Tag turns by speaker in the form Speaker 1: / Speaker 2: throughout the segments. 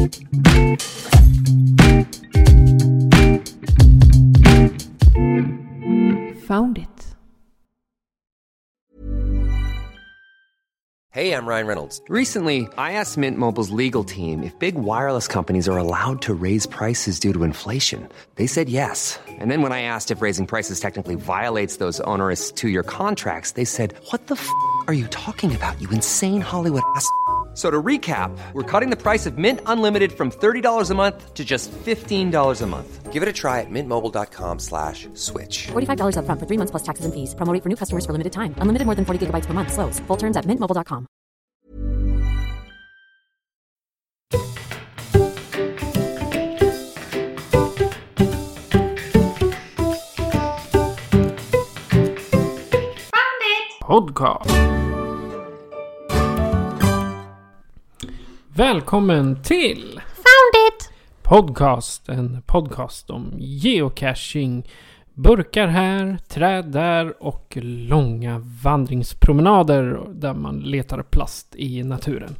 Speaker 1: Found it.
Speaker 2: Hey, I'm Ryan Reynolds. Recently, I asked Mint Mobile's legal team if big wireless companies are allowed to raise prices due to inflation. They said yes. And then when I asked if raising prices technically violates those onerous two-year contracts, they said, "What the f*** are you talking about, you insane Hollywood ass?" So to recap, we're cutting the price of Mint Unlimited from $30 a month to just $15 a month. Give it a try at mintmobile.com/switch.
Speaker 3: $45 up front for 3 months plus taxes and fees. Promo rate for new customers for limited time. Unlimited more than 40 gigabytes per month. Slows full terms at mintmobile.com.
Speaker 1: Podcast. Välkommen till
Speaker 3: Found it!
Speaker 1: Podcast. En podcast om geocaching, burkar här, träd där och långa vandringspromenader där man letar plast i naturen.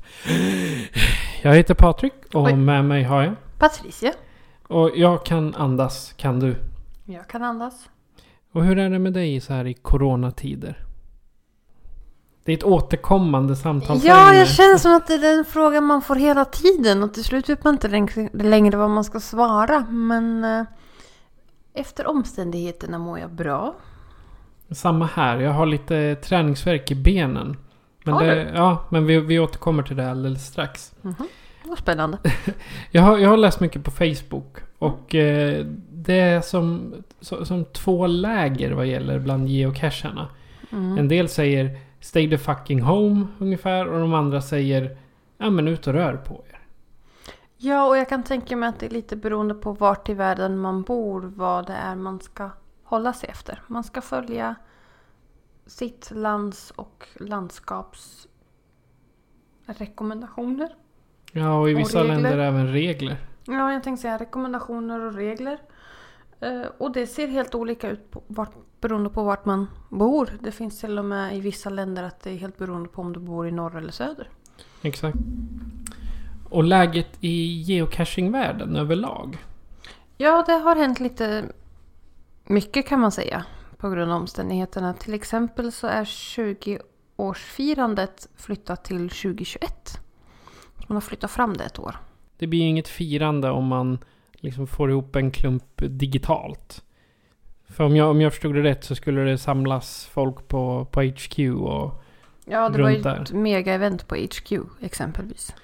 Speaker 1: Jag heter Patrik och med mig har jag
Speaker 4: Patricia.
Speaker 1: Och jag kan andas, kan du?
Speaker 4: Jag kan andas.
Speaker 1: Och hur är det med dig så här i coronatider? Det är ett återkommande samtal.
Speaker 4: Ja, jag känner som att det är den frågan man får hela tiden. Och till slut vet man inte längre vad man ska svara. Men efter omständigheterna mår jag bra.
Speaker 1: Samma här. Jag har lite träningsvärk i benen. Men vi återkommer till det alldeles strax.
Speaker 4: Mm-hmm. Vad spännande.
Speaker 1: Jag har läst mycket på Facebook. Och det är som två läger vad gäller bland geocacherna. En del säger stay the fucking home ungefär. Och de andra säger ja men ut och rör på er.
Speaker 4: Ja, och jag kan tänka mig att det är lite beroende på vart i världen man bor. Vad det är man ska hålla sig efter. Man ska följa sitt lands och landskaps rekommendationer.
Speaker 1: Ja, och i vissa länder även regler.
Speaker 4: Ja, jag tänkte säga rekommendationer och regler. Och det ser helt olika ut beroende på vart man bor. Det finns till och med i vissa länder att det är helt beroende på om du bor i norr eller söder.
Speaker 1: Exakt. Och läget i geocachingvärlden överlag?
Speaker 4: Ja, det har hänt lite mycket kan man säga på grund av omständigheterna. Till exempel så är 20-årsfirandet flyttat till 2021. Man har flyttat fram det ett år.
Speaker 1: Det blir inget firande om man liksom får ihop en klump digitalt. För om jag förstod det rätt så skulle det samlas folk på HQ och
Speaker 4: ja, det var ju ett mega-event på HQ exempelvis.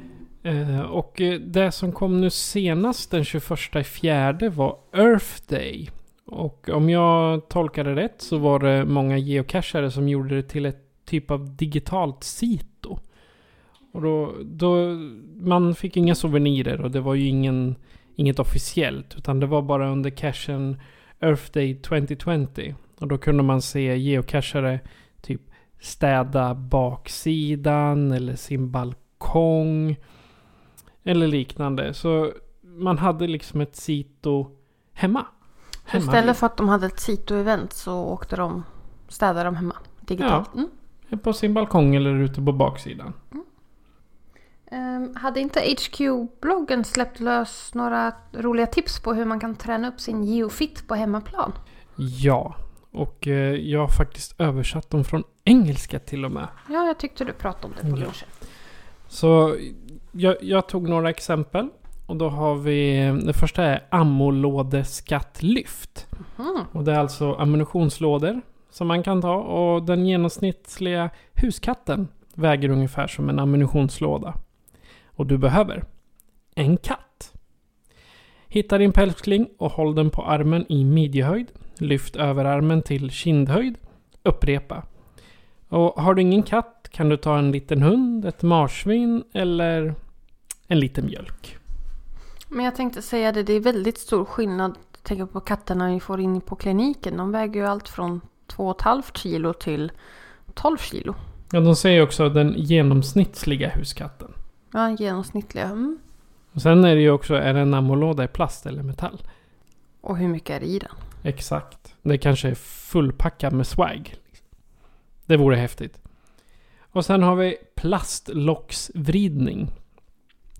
Speaker 1: Och det som kom nu senast den 21/4 var Earth Day. Och om jag tolkade rätt så var det många geocachare som gjorde det till ett typ av digitalt sito. Och då man fick inga souvenirer och det var ju inget officiellt utan det var bara under cachen Earth Day 2020 och då kunde man se geocachare typ städa baksidan eller sin balkong eller liknande. Så man hade liksom ett sito hemma.
Speaker 4: Istället för att de hade ett sito-event så åkte städade de hemma digitalt.
Speaker 1: Ja, på sin balkong eller ute på baksidan.
Speaker 4: Hade inte HQ-bloggen släppt lös några roliga tips på hur man kan träna upp sin geofit på hemmaplan?
Speaker 1: Ja, och jag har faktiskt översatt dem från engelska till och med.
Speaker 4: Ja, jag tyckte du pratade om det på lunchen.
Speaker 1: Så jag tog några exempel. Och då har vi, det första är ammolådeskatlyft. Och det är alltså ammunitionslådor som man kan ta. Och den genomsnittliga huskatten väger ungefär som en ammunitionslåda. Och du behöver en katt. Hitta din pälskling och håll den på armen i midjehöjd. Lyft överarmen till kindhöjd. Upprepa. Och har du ingen katt kan du ta en liten hund, ett marsvin eller en liten mjölk.
Speaker 4: Men jag tänkte säga det är väldigt stor skillnad. Tänk på katterna vi får in på kliniken. De väger ju allt från 2,5 kilo till 12 kilo.
Speaker 1: Ja, de säger också den genomsnittliga huskatten.
Speaker 4: Ja, genomsnittliga.
Speaker 1: Och sen är det ju också, är det en ammolåda i plast eller metall?
Speaker 4: Och hur mycket är det i den?
Speaker 1: Exakt. Det kanske är fullpackat med swag. Det vore häftigt. Och sen har vi plastlocksvridning.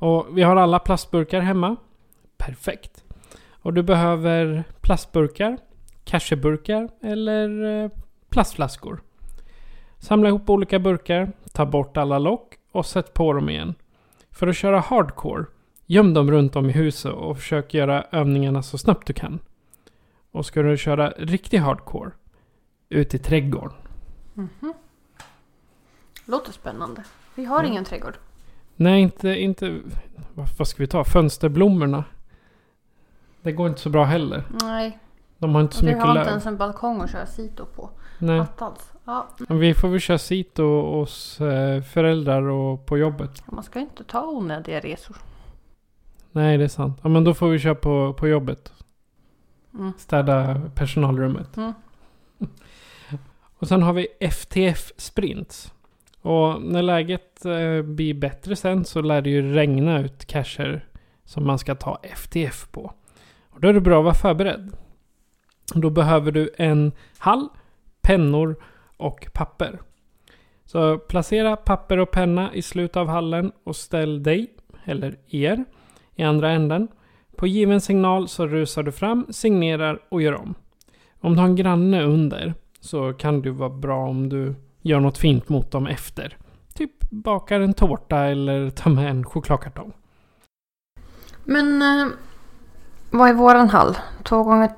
Speaker 1: Och vi har alla plastburkar hemma. Perfekt. Och du behöver plastburkar, casheburkar eller plastflaskor. Samla ihop olika burkar, ta bort alla lock och sätt på dem igen. För att köra hardcore, göm dem runt om i huset och försök göra övningarna så snabbt du kan. Och ska du köra riktig hardcore, ut i trädgården.
Speaker 4: Mhm. Låter spännande. Vi har ingen trädgård.
Speaker 1: Nej, inte... Vad ska vi ta? Fönsterblommorna. Det går inte så bra heller.
Speaker 4: Nej.
Speaker 1: De har inte så
Speaker 4: Vi
Speaker 1: mycket
Speaker 4: har
Speaker 1: löv.
Speaker 4: inte ens en balkong att köra sito på.
Speaker 1: Nej.
Speaker 4: Attans. Ja.
Speaker 1: Men vi får väl köra sito hos föräldrar och på jobbet.
Speaker 4: Man ska inte ta onödiga resor.
Speaker 1: Nej, det är sant. Ja, men då får vi köra på jobbet.
Speaker 4: Mm.
Speaker 1: Städa personalrummet.
Speaker 4: Mm.
Speaker 1: Och sen har vi FTF Sprints. Och när läget blir bättre sen så lär det ju regna ut cacher som man ska ta FTF på. Och då är det bra att vara förberedd. Då behöver du en hall, pennor och papper. Så placera papper och penna i slutet av hallen och ställ dig, eller er, i andra änden. På given signal så rusar du fram, signerar och gör om. Om du har en granne under så kan det vara bra om du gör något fint mot dem efter. Typ bakar en tårta eller tar med en chokladkartong.
Speaker 4: Men vad är våran hall? 2 gånger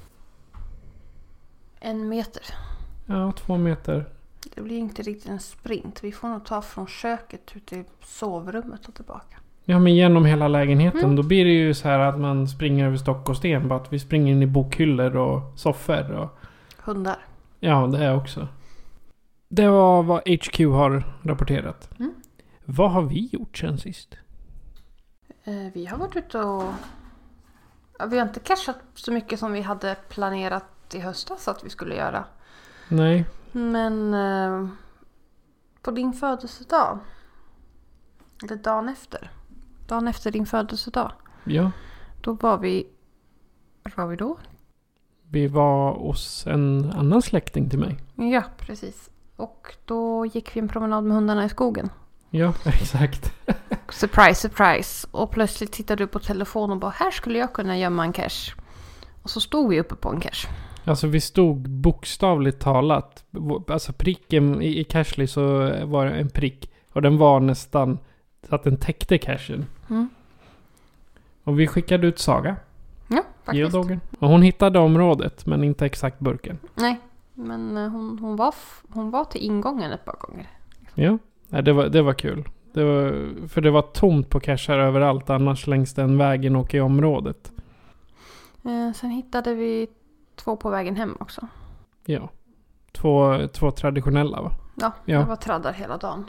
Speaker 4: 1 meter.
Speaker 1: Ja, 2 meter.
Speaker 4: Det blir inte riktigt en sprint. Vi får nog ta från köket ut till sovrummet och tillbaka.
Speaker 1: Ja, men genom hela lägenheten. Då blir det ju så här att man springer över stock och sten. Bara att vi springer in i bokhyllor och soffor. Och...
Speaker 4: Hundar.
Speaker 1: Ja, det är också. Det var vad HQ har rapporterat.
Speaker 4: Mm.
Speaker 1: Vad har vi gjort sen sist?
Speaker 4: Vi har varit ute och... Ja, vi har inte cashat så mycket som vi hade planerat i höstas att vi skulle göra.
Speaker 1: Nej.
Speaker 4: Men på din födelsedag. Eller dagen efter. Dagen efter din födelsedag.
Speaker 1: Ja.
Speaker 4: Då var vi... Var var vi då?
Speaker 1: Vi var hos en annan släkting till mig.
Speaker 4: Ja, precis. Och då gick vi en promenad med hundarna i skogen.
Speaker 1: Ja, exakt.
Speaker 4: Surprise, surprise. Och plötsligt tittade du på telefonen och bara, här skulle jag kunna gömma en cache. Och så stod vi uppe på en cache.
Speaker 1: Alltså vi stod bokstavligt talat. Alltså pricken i Cashly så var det en prick. Och den var nästan så att den täckte cachen.
Speaker 4: Mm.
Speaker 1: Och vi skickade ut Saga.
Speaker 4: Ja, faktiskt.
Speaker 1: Geodoggen. Och hon hittade området men inte exakt burken.
Speaker 4: Nej, men hon var till ingången ett par gånger.
Speaker 1: Ja, nej, det var kul. För det var tomt på cacher överallt annars längs den vägen och i området.
Speaker 4: Sen hittade vi 2 på vägen hem också.
Speaker 1: Ja. Två traditionella, va?
Speaker 4: Ja,
Speaker 1: Ja.
Speaker 4: det var traddar hela dagen.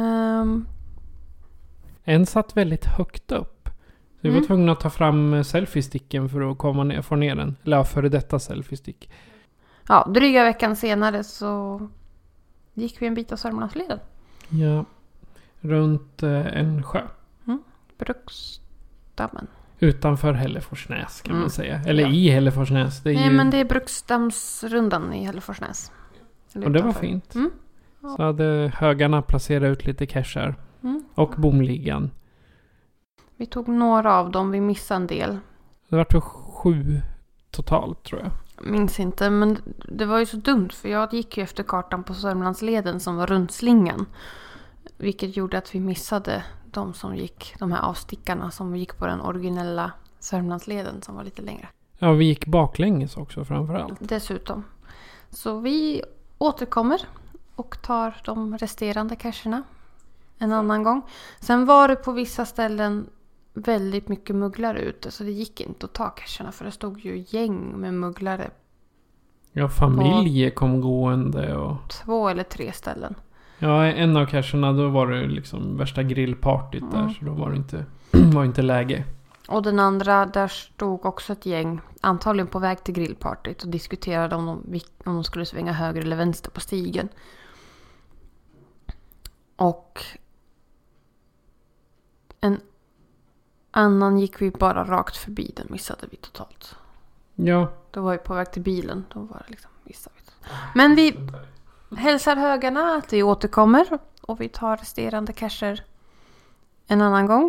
Speaker 1: En satt väldigt högt upp. Så vi var tvungna att ta fram selfie-sticken för att komma ner, få ner den. Eller före detta selfie-stick.
Speaker 4: Ja, dryga veckan senare så gick vi en bit av Sörmlandsleden.
Speaker 1: Ja. Runt en sjö.
Speaker 4: Bruksdammen.
Speaker 1: Utanför Hälleforsnäs kan man säga. Eller
Speaker 4: Ja.
Speaker 1: i Hälleforsnäs. Det är
Speaker 4: Nej,
Speaker 1: ju...
Speaker 4: men det är Bruksdammsrundan i Hälleforsnäs. Eller
Speaker 1: Och det var
Speaker 4: utanför.
Speaker 1: fint.
Speaker 4: Mm.
Speaker 1: Så hade högarna placerat ut lite cacher.
Speaker 4: Mm.
Speaker 1: Och bomligan.
Speaker 4: Vi tog några av dem, vi missade en del.
Speaker 1: Det var 7 totalt tror jag.
Speaker 4: Minns inte, men det var ju så dumt för jag gick ju efter kartan på Sörmlandsleden som var runt slingan. Vilket gjorde att vi missade de här avstickarna som gick på den originella Sörmlandsleden som var lite längre.
Speaker 1: Ja, vi gick baklänges också framförallt.
Speaker 4: Dessutom. Så vi återkommer och tar de resterande cacherna en annan gång. Sen var det på vissa ställen väldigt mycket mugglare ute så det gick inte att ta cacherna för det stod ju gäng med mugglare.
Speaker 1: Ja, familjer kom gående och...
Speaker 4: 2 eller 3 ställen.
Speaker 1: Ja, en av cacherna då var det liksom värsta grillpartyt där. Så då var det inte läge.
Speaker 4: Och den andra, där stod också ett gäng, antagligen på väg till grillpartyt och diskuterade om de skulle svänga höger eller vänster på stigen. Och en annan gick vi bara rakt förbi, den missade vi totalt.
Speaker 1: Ja.
Speaker 4: Då var vi på väg till bilen, då var det liksom missade vi. Men vi hälsar högarna att vi återkommer och vi tar resterande cacher en annan gång.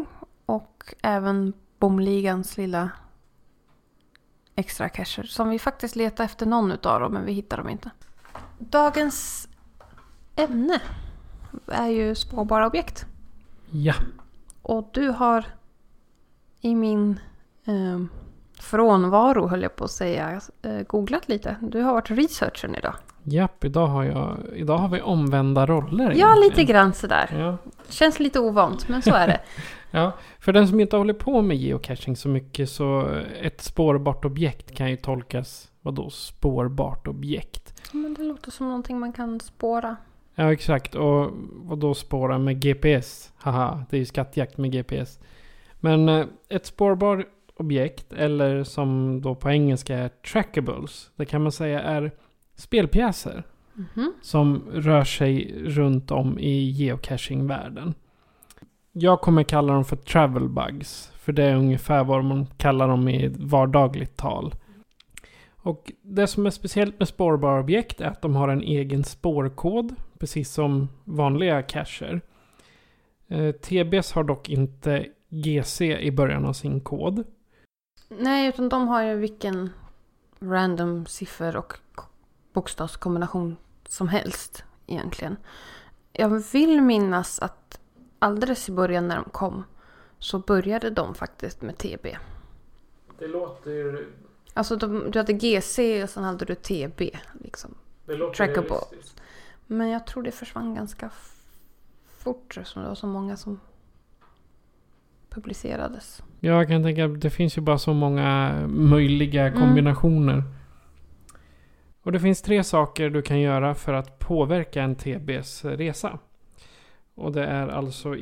Speaker 4: Och även Bomligans lilla extra cacher. Som vi faktiskt letar efter någon utav dem, men vi hittar dem inte. Dagens ämne är ju spårbara objekt.
Speaker 1: Ja.
Speaker 4: Och du har i min frånvaro, höll jag på att säga, googlat lite. Du har varit researchern idag.
Speaker 1: Japp, idag har vi omvända roller.
Speaker 4: Ja,
Speaker 1: egentligen.
Speaker 4: lite grann sådär.
Speaker 1: Ja.
Speaker 4: Känns lite ovant, men så är det.
Speaker 1: Ja, för den som inte håller på med geocaching så mycket, så ett spårbart objekt kan ju tolkas, vadå spårbart objekt?
Speaker 4: Men det låter som någonting man kan spåra.
Speaker 1: Ja, exakt. Och vadå spåra med GPS? Haha, det är ju skattjakt med GPS. Men ett spårbart objekt, eller som då på engelska är trackables, det kan man säga är spelpjäser som rör sig runt om i geocaching-världen. Jag kommer kalla dem för travel bugs, för det är ungefär vad man kallar dem i vardagligt tal. Och det som är speciellt med spårbara objekt är att de har en egen spårkod, precis som vanliga cacher. TBs har dock inte GC i början av sin kod.
Speaker 4: Nej, utan de har ju vilken random siffror och bokstavskombination som helst egentligen. Jag vill minnas att alldeles i början när de kom så började de faktiskt med TB.
Speaker 1: Det låter...
Speaker 4: Alltså du hade GC och sen hade du TB liksom.
Speaker 1: Det låter
Speaker 4: trackable.
Speaker 1: realistiskt.
Speaker 4: Men jag tror det försvann ganska fort som det var så många som publicerades.
Speaker 1: Ja, jag kan tänka att det finns ju bara så många möjliga kombinationer. Och det finns 3 saker du kan göra för att påverka en TBs resa. Och det är alltså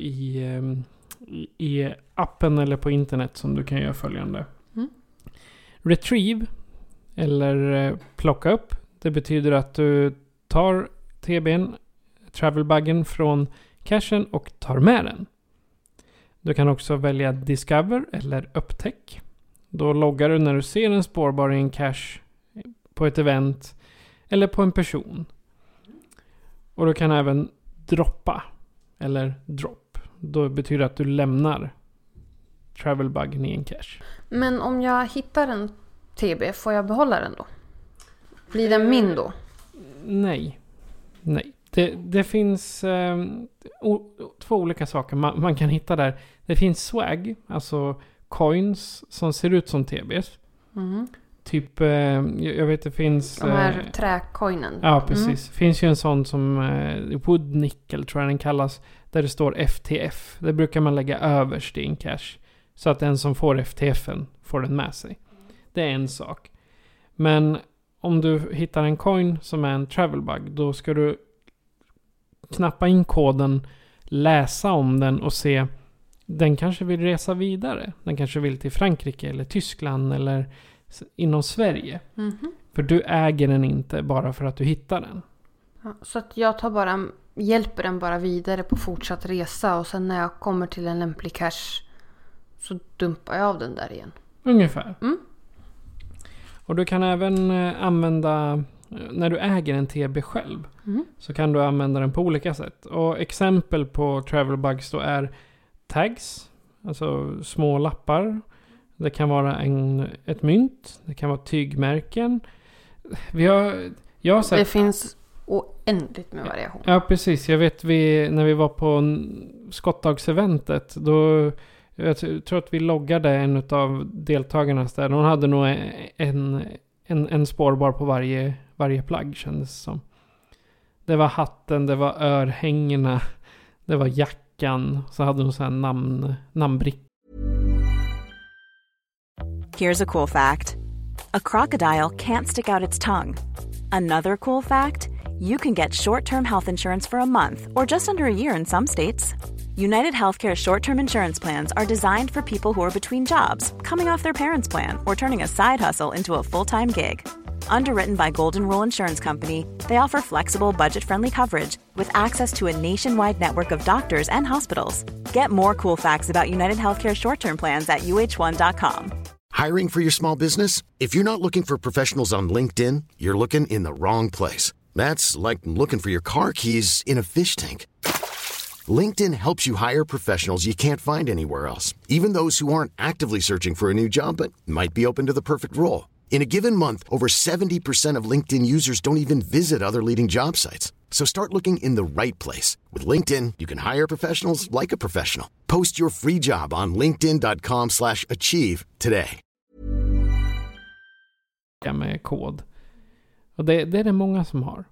Speaker 1: i appen eller på internet som du kan göra följande. Retrieve eller plocka upp. Det betyder att du tar TBn, travelbuggen från cachen och tar med den. Du kan också välja discover eller upptäck. Då loggar du när du ser en spårbar i en cache på ett event eller på en person. Och du kan även droppa eller drop. Då betyder det att du lämnar travelbuggen i en cache.
Speaker 4: Men om jag hittar en TB, får jag behålla den då? Blir den min då?
Speaker 1: Nej. Det finns 2 olika saker man kan hitta där. Det finns swag, alltså coins som ser ut som TBs. Typ, jag vet det finns...
Speaker 4: De här träcoinen.
Speaker 1: Ja, precis. Finns ju en sån som Wood Nickel tror jag den kallas. Där det står FTF. Det brukar man lägga överst i en cache. Så att den som får FTFen får den med sig. Det är en sak. Men om du hittar en coin som är en travel bug, då ska du knappa in koden, läsa om den och se, den kanske vill resa vidare. Den kanske vill till Frankrike eller Tyskland eller inom Sverige. För du äger den inte bara för att du hittar den.
Speaker 4: Ja, så att jag hjälper den bara vidare på fortsatt resa, och sen när jag kommer till en lämplig cache så dumpar jag av den där igen.
Speaker 1: Ungefär. Och du kan även använda, när du äger en TB själv, så kan du använda den på olika sätt. Och exempel på travel bugs då är tags, alltså små lappar. Det kan vara ett mynt, det kan vara tygmärken. Jag har sett...
Speaker 4: Det finns oändligt med variation.
Speaker 1: Ja, precis. Jag vet när vi var på skottdagseventet, då jag tror att vi loggade en av deltagarna där. Hon hade nog en spårbar på varje plagg, kändes som. Det var hatten, det var örhängena, det var jackan. Så hade hon så här namnbrick.
Speaker 5: Here's a cool fact. A crocodile can't stick out its tongue. Another cool fact, you can get short-term health insurance for a month or just under a year in some states. United Healthcare short-term insurance plans are designed for people who are between jobs, coming off their parents' plan, or turning a side hustle into a full-time gig. Underwritten by Golden Rule Insurance Company, they offer flexible, budget-friendly coverage with access to a nationwide network of doctors and hospitals. Get more cool facts about United Healthcare short-term plans at uh1.com.
Speaker 6: Hiring for your small business? If you're not looking for professionals on LinkedIn, you're looking in the wrong place. That's like looking for your car keys in a fish tank. LinkedIn helps you hire professionals you can't find anywhere else, even those who aren't actively searching for a new job but might be open to the perfect role. In a given month, over 70% of LinkedIn users don't even visit other leading job sites. So start looking in the right place. With LinkedIn, you can hire professionals like a professional. Post your free job on linkedin.com/achieve today.
Speaker 1: Med kod. Och det är det många som har.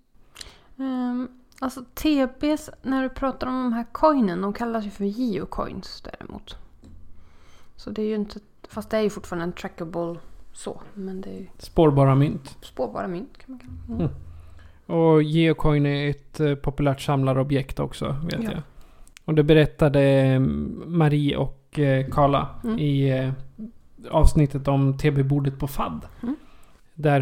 Speaker 4: Alltså TBs, när du pratar om de här coinen, de kallas ju för geocoins däremot. Så det är ju inte, fast det är ju fortfarande en trackable så, men det är ju
Speaker 1: spårbara mynt.
Speaker 4: Spårbara mynt kan man kalla det.
Speaker 1: Och geocoin är ett populärt samlarobjekt också, vet jag. Och det berättade Marie och Carla i avsnittet om TB-bordet på FAD. Där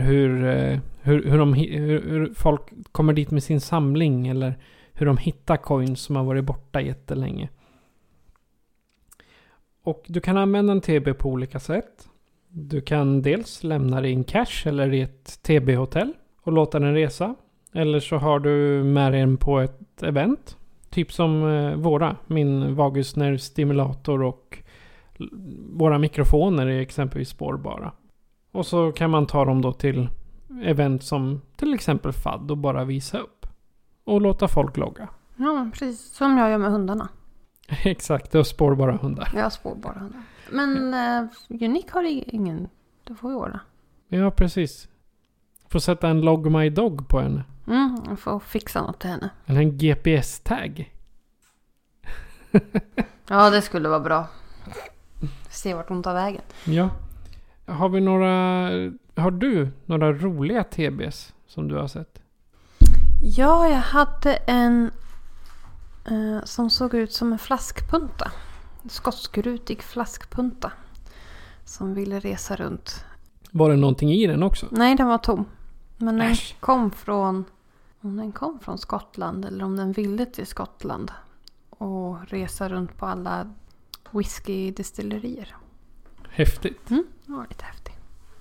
Speaker 1: hur folk kommer dit med sin samling, eller hur de hittar coins som har varit borta jättelänge. Och du kan använda en TB på olika sätt. Du kan dels lämna det i en cash eller i ett TB-hotell och låta den resa. Eller så har du med den på ett event. Typ som min vagusnervstimulator och våra mikrofoner är exempelvis spårbara. Och så kan man ta dem då till event som till exempel FAD och bara visa upp. Och låta folk logga.
Speaker 4: Ja, precis som jag gör med hundarna.
Speaker 1: Exakt, det är spårbara hundar.
Speaker 4: Ja, spårbara hundar. Men Unique har ingen, det får vi ordna.
Speaker 1: Ja, precis. Får sätta en Log My Dog på henne.
Speaker 4: Jag får fixa något till henne.
Speaker 1: Eller en GPS-tag.
Speaker 4: Ja, det skulle vara bra. Se vart hon tar vägen.
Speaker 1: Ja. Har du några roliga TBs som du har sett?
Speaker 4: Ja, jag hade en som såg ut som en flaskpunta. En skotskrutig flaskpunta. Som ville resa runt.
Speaker 1: Var det någonting i den också?
Speaker 4: Nej, den var tom. Men den kom från... Om den kom från Skottland eller om den ville till Skottland. Och resa runt på alla whiskydestillerier.
Speaker 1: Häftigt.
Speaker 4: Det var lite häftigt.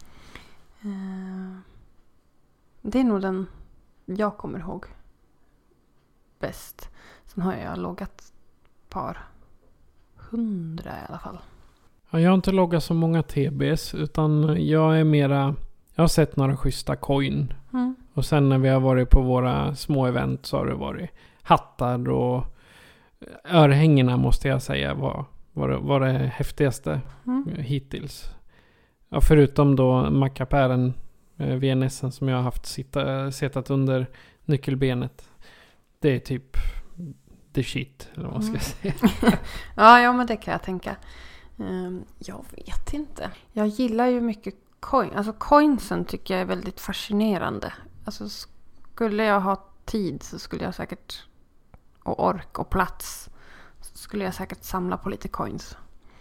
Speaker 4: Det är nog den jag kommer ihåg bäst. Sen har jag loggat ett par 100 i alla fall.
Speaker 1: Ja, jag har inte loggat så många TBs, utan jag är mera... Jag har sett några schyssta coin. Och sen när vi har varit på våra små event så har det varit hattar och örhängena, måste jag säga, var det häftigaste hittills. Ja, förutom då mackapären VNSen som jag har haft setat under nyckelbenet. Det är typ the shit, eller vad ska jag säga.
Speaker 4: Ja, men det kan jag tänka. Jag vet inte. Jag gillar ju mycket coin. Alltså coinsen tycker jag är väldigt fascinerande. Alltså skulle jag ha tid så skulle jag säkert, och ork och plats, så skulle jag säkert samla på lite coins.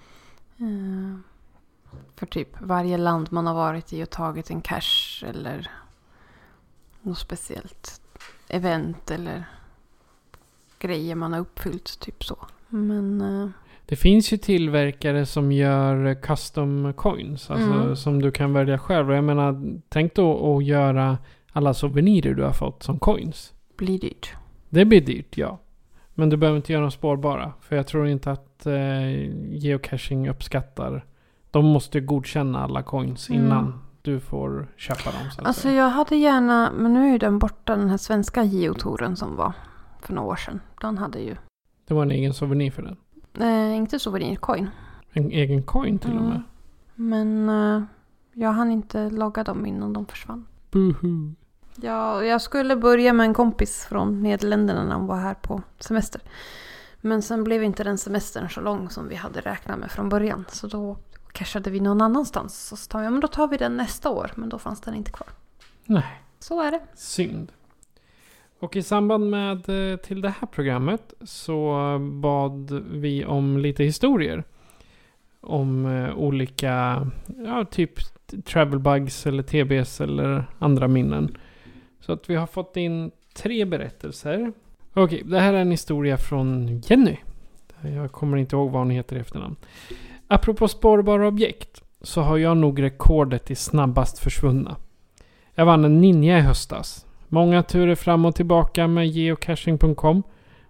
Speaker 4: För typ varje land man har varit i och tagit en cash eller något speciellt event eller grejer man har uppfyllt, typ så. Men
Speaker 1: det finns ju tillverkare som gör custom coins, alltså som du kan välja själv. Jag menar, tänk då att göra alla souvenirer du har fått som coins.
Speaker 4: Blir dyrt.
Speaker 1: Det blir dyrt, ja. Men du behöver inte göra dem spårbara, för jag tror inte att geocaching uppskattar. De måste godkänna alla coins innan du får köpa dem. Så
Speaker 4: alltså jag hade gärna, men nu är den borta, den här svenska geotoren som var för några år sedan. Den hade ju...
Speaker 1: Det var en egen souvenir för den.
Speaker 4: Inte souvenir, coin.
Speaker 1: En egen coin till och med.
Speaker 4: Men jag hann inte logga dem innan de försvann.
Speaker 1: Boohoo.
Speaker 4: Ja, jag skulle börja med en kompis från Nederländerna när hon var här på semester. Men sen blev inte den semestern så lång som vi hade räknat med från början. Så då cashade vi någon annanstans. Så sa jag, men då tar vi den nästa år. Men då fanns den inte kvar.
Speaker 1: Nej.
Speaker 4: Så är det.
Speaker 1: Synd. Och i samband med till det här programmet så bad vi om lite historier. Om olika, ja, typ travel bugs eller TBs eller andra minnen. Så att vi har fått in 3 berättelser. Okej, det här är en historia från Jenny. Jag kommer inte ihåg vad hon heter i efternamn. Apropå spårbara objekt så har jag nog rekordet i snabbast försvunna. Jag vann en ninja i höstas. Många turer fram och tillbaka med geocaching.com.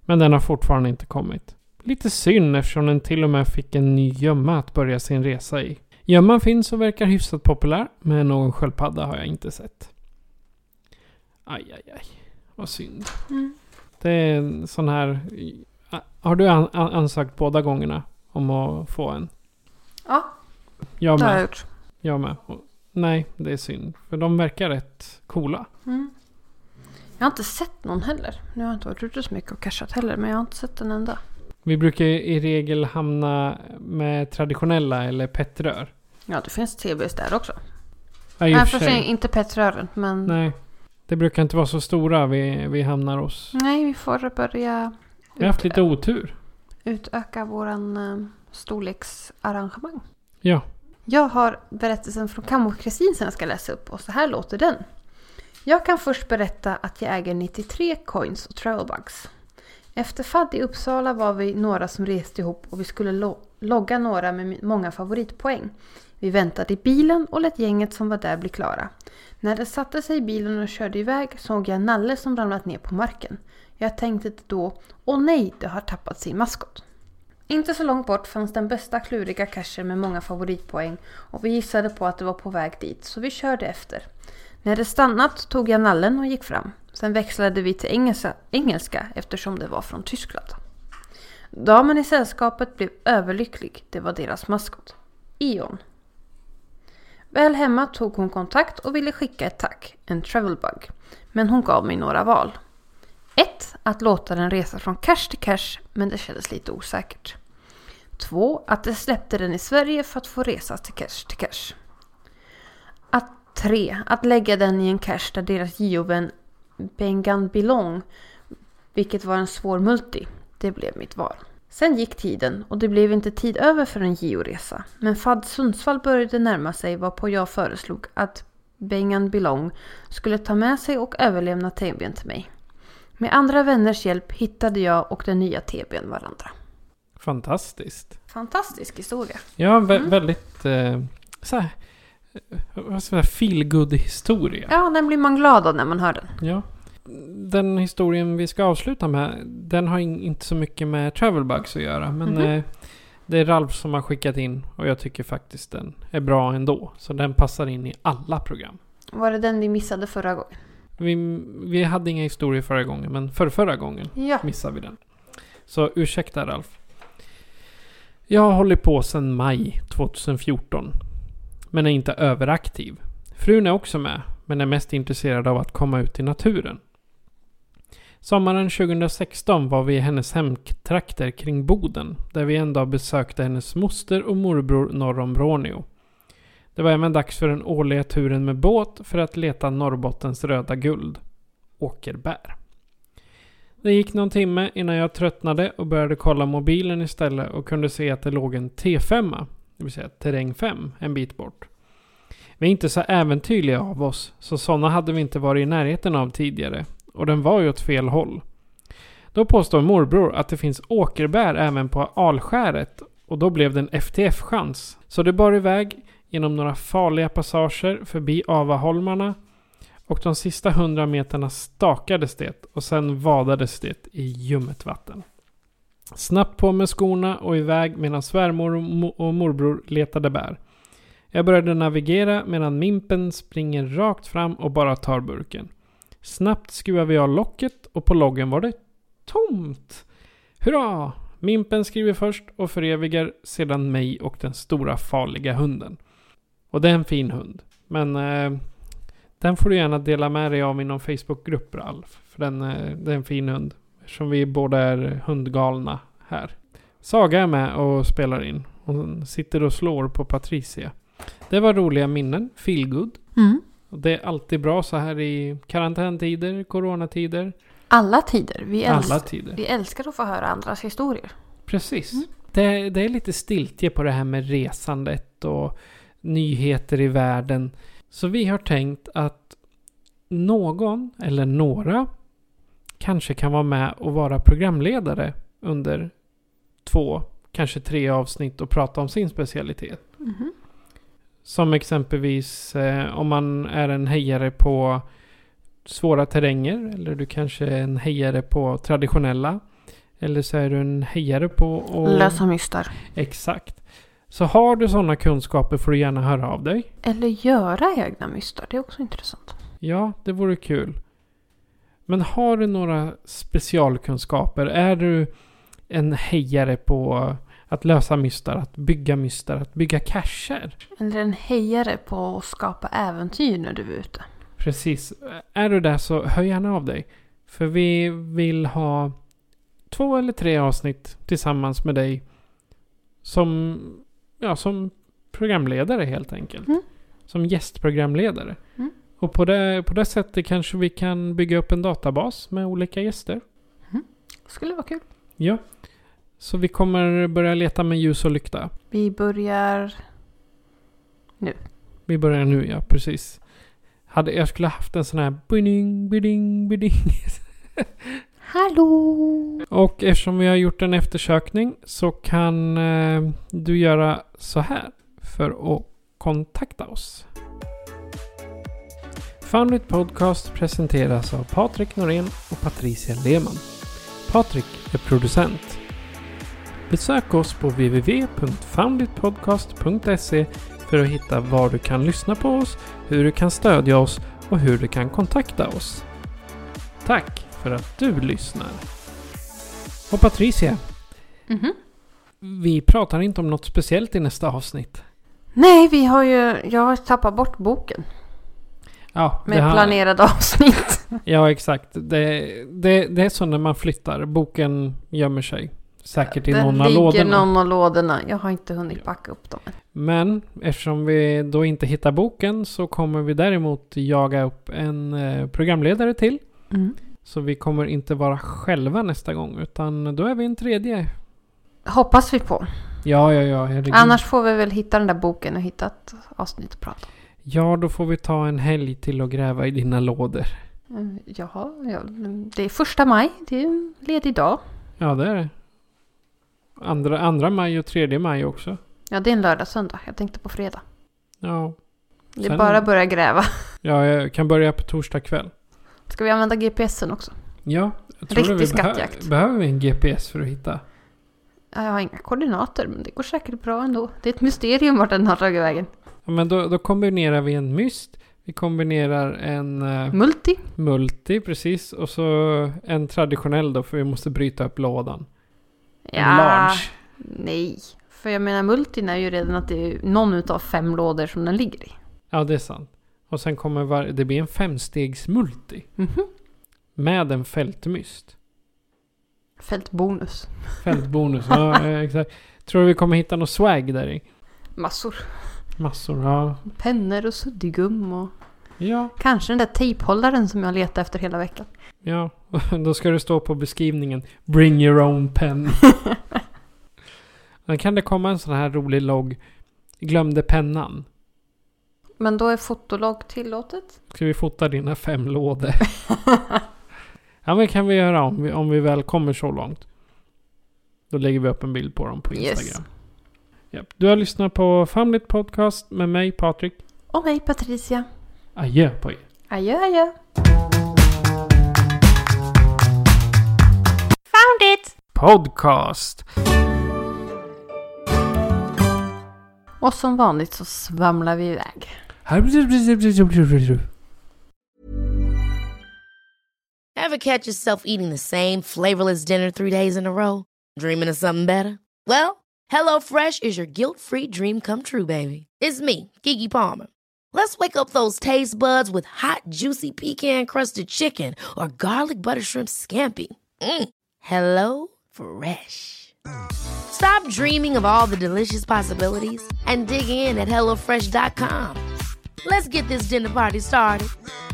Speaker 1: Men den har fortfarande inte kommit. Lite synd eftersom den till och med fick en ny gömma att börja sin resa i. Gömman finns och verkar hyfsat populär, men någon sköldpadda har jag inte sett. Aj. Vad synd. Det är en sån här... Har du ansökt båda gångerna om att få en?
Speaker 4: Ja,
Speaker 1: jag
Speaker 4: det har
Speaker 1: med.
Speaker 4: jag gjort.
Speaker 1: Jag med. Nej, det är synd. För de verkar rätt coola.
Speaker 4: Jag har inte sett någon heller. Nu har jag inte varit ute så mycket och cashat heller, men jag har inte sett en enda.
Speaker 1: Vi brukar i regel hamna med traditionella eller petrör.
Speaker 4: Ja, det finns TBs där också.
Speaker 1: Ja, i och
Speaker 4: Nej,
Speaker 1: för
Speaker 4: för
Speaker 1: sig.
Speaker 4: sig inte petrören, men...
Speaker 1: Nej, det brukar inte vara så stora vi hamnar hos.
Speaker 4: Nej, vi får börja
Speaker 1: Vi har haft lite otur.
Speaker 4: utöka våran storleksarrangemang.
Speaker 1: Ja.
Speaker 4: Jag har berättelsen från Kammo-Kristin som jag ska läsa upp och så här låter den. Jag kan först berätta att jag äger 93 coins och travelbugs. Efter FAD i Uppsala var vi några som reste ihop och vi skulle logga några med många favoritpoäng. Vi väntade i bilen och lät gänget som var där bli klara. När det satte sig i bilen och körde iväg såg jag Nalle som ramlat ner på marken. Jag tänkte då, åh nej, det har tappat sin maskot. Inte så långt bort fanns den bästa kluriga cachen med många favoritpoäng och vi gissade på att det var på väg dit så vi körde efter. När det stannat tog jag nallen och gick fram. Sen växlade vi till engelska eftersom det var från Tyskland. Damen i sällskapet blev överlycklig, det var deras maskot. Ion. Väl hemma tog hon kontakt och ville skicka ett tack, en travelbug. Men hon gav mig några val. 1. Att låta den resa från cache till cache, men det kändes lite osäkert. 2. Att det släppte den i Sverige för att få resa till cache. 3. Att lägga den i en cache där deras geovän Bengan Bilong, vilket var en svår multi. Det blev mitt val. Sen gick tiden och det blev inte tid över för en georesa. Men FAD Sundsvall började närma sig varpå jag föreslog att Bengan Bilong skulle ta med sig och överlämna TB:n till mig. Med andra vänners hjälp hittade jag och den nya TB:n varandra.
Speaker 1: Fantastiskt.
Speaker 4: Fantastisk historia.
Speaker 1: Ja, väldigt feel-good historia.
Speaker 4: Ja, den blir man glad av när man hör den.
Speaker 1: Ja. Den historien vi ska avsluta med, den har inte så mycket med travelbugs att göra. Men det är Ralf som har skickat in och jag tycker faktiskt den är bra ändå. Så den passar in i alla program.
Speaker 4: Var det den vi missade förra gången?
Speaker 1: Vi hade inga historier förra gången, men förra gången missade vi den. Så ursäkta Ralf. Jag har hållit på sedan maj 2014. Men är inte överaktiv. Frun är också med, men är mest intresserad av att komma ut i naturen. Sommaren 2016 var vi i hennes hemtrakter kring Boden, där vi en dag besökte hennes moster och morbror norr om Råneå. Det var även dags för den årliga turen med båt för att leta Norrbottens röda guld, åkerbär. Det gick någon timme innan jag tröttnade och började kolla mobilen istället och kunde se att det låg en T5, det vill säga terräng 5, en bit bort. Vi är inte så äventyrliga av oss, så sådana hade vi inte varit i närheten av tidigare, och den var ju åt fel håll. Då påstår morbror att det finns åkerbär även på Alskäret, och då blev det en FTF-chans. Så det bar iväg genom några farliga passager förbi Avaholmarna, och de sista 100 meterna stakades det och sen vadades det i ljummet vatten. Snabbt på med skorna och iväg medan svärmor och morbror letade bär. Jag började navigera medan Mimpen springer rakt fram och bara tar burken. Snabbt skruvar vi av locket och på loggen var det tomt. Hurra! Mimpen skriver först och förevigar sedan mig och den stora farliga hunden. Och det är en fin hund. Men den får du gärna dela med dig av i någon Facebookgrupp, Ralf. För det är en fin hund. Eftersom vi båda är hundgalna här. Saga är med och spelar in. Hon sitter och slår på Patricia. Det var roliga minnen. Feel good. Och det är alltid bra så här i karantäntider, coronatider.
Speaker 4: Alla tider. Vi älskar att få höra andras historier.
Speaker 1: Precis. Det är lite stiltje på det här med resandet och nyheter i världen. Så vi har tänkt att någon eller några kanske kan vara med och vara programledare under 2, kanske 3 avsnitt och prata om sin specialitet. Som exempelvis om man är en hejare på svåra terränger, eller du kanske är en hejare på traditionella, Eller så är du en hejare på att
Speaker 4: lösa mystar.
Speaker 1: Exakt. Så har du sådana kunskaper får du gärna höra av dig.
Speaker 4: Eller göra egna mystar. Det är också intressant.
Speaker 1: Ja, det vore kul. Men har du några specialkunskaper? Är du en hejare på att lösa mystar, att bygga cacher?
Speaker 4: Eller en hejare på att skapa äventyr när du är ute?
Speaker 1: Precis. Är du där så hör gärna av dig. För vi vill ha 2 eller 3 avsnitt tillsammans med dig som programledare helt enkelt. Som gästprogramledare. Och på det sättet kanske vi kan bygga upp en databas med olika gäster.
Speaker 4: Skulle vara kul.
Speaker 1: Ja. Så vi kommer börja leta med ljus och lykta.
Speaker 4: Vi börjar nu,
Speaker 1: ja, precis. Jag skulle haft en sån här bidding.
Speaker 4: Hallå!
Speaker 1: Och eftersom vi har gjort en eftersökning så kan du göra så här för att kontakta oss. Foundit Podcast presenteras av Patrik Norén och Patricia Lehmann. Patrik är producent. Besök oss på www.founditpodcast.se för att hitta var du kan lyssna på oss, hur du kan stödja oss och hur du kan kontakta oss. Tack för att du lyssnar. Och Patricia, vi pratar inte om något speciellt i nästa avsnitt.
Speaker 4: Nej, jag har tappat bort boken.
Speaker 1: Ja,
Speaker 4: med planerade avsnitt.
Speaker 1: Ja, exakt. Det är så när man flyttar. Boken gömmer sig. Säkert i någon av lådorna.
Speaker 4: Det ligger någon av lådorna. Jag har inte hunnit packa upp dem än.
Speaker 1: Men eftersom vi då inte hittar boken så kommer vi däremot jaga upp en programledare till. Så vi kommer inte vara själva nästa gång. Utan då är vi en tredje.
Speaker 4: Hoppas vi på.
Speaker 1: Ja. Herregud.
Speaker 4: Annars får vi väl hitta den där boken och hitta ett avsnitt att prata om.
Speaker 1: Ja, då får vi ta en helg till att gräva i dina lådor.
Speaker 4: Ja, det är 1 maj. Det är en ledig dag.
Speaker 1: Ja, det är det. 2 maj och 3 maj också.
Speaker 4: Ja, det är en lördag söndag. Jag tänkte på fredag.
Speaker 1: Ja.
Speaker 4: Det är bara att börja gräva.
Speaker 1: Ja, jag kan börja på torsdag kväll.
Speaker 4: Ska vi använda GPSen också?
Speaker 1: Ja, jag tror
Speaker 4: riktig skattjakt.
Speaker 1: Behöver vi en GPS för att hitta?
Speaker 4: Jag har inga koordinater, men det går säkert bra ändå. Det är ett mysterium vart den har tagit vägen.
Speaker 1: Ja, men då kombinerar vi en myst. Vi kombinerar en... Multi, precis. Och så en traditionell då, för vi måste bryta upp lådan.
Speaker 4: Ja,
Speaker 1: en large.
Speaker 4: Nej. För jag menar, multin är ju redan att det är någon utav 5 lådor som den ligger i.
Speaker 1: Ja, det är sant. Och sen kommer det blir en 5-stegs multi. Med en fältmyst.
Speaker 4: Fältbonus,
Speaker 1: ja, exakt. Tror du vi kommer hitta något swag där i?
Speaker 4: Massor,
Speaker 1: ja.
Speaker 4: Pennor och suddigum och...
Speaker 1: Ja.
Speaker 4: Kanske den där tejphållaren som jag letar efter hela veckan.
Speaker 1: Ja, då ska det stå på beskrivningen Bring your own pen. Då kan det komma en sån här rolig logg. Glömde pennan.
Speaker 4: Men då är fotologg tillåtet?
Speaker 1: Ska vi fota dina 5 lådor? Ja, men kan vi göra om vi väl kommer så långt. Då lägger vi upp en bild på dem på Instagram. Yes. Yep. Du har lyssnat på Foundit Podcast med mig, Patrik.
Speaker 4: Och mig, Patricia.
Speaker 1: Adjö på er.
Speaker 4: Adjö. Found it!
Speaker 1: Podcast.
Speaker 4: Och som vanligt så svamlar vi iväg.
Speaker 7: Ever catch yourself eating the same flavorless dinner 3 days in a row? Dreaming of something better? Well, HelloFresh is your guilt-free dream come true, baby. It's me, Keke Palmer. Let's wake up those taste buds with hot, juicy pecan-crusted chicken or garlic butter shrimp scampi. Hello Fresh. Stop dreaming of all the delicious possibilities and dig in at HelloFresh.com. Let's get this dinner party started.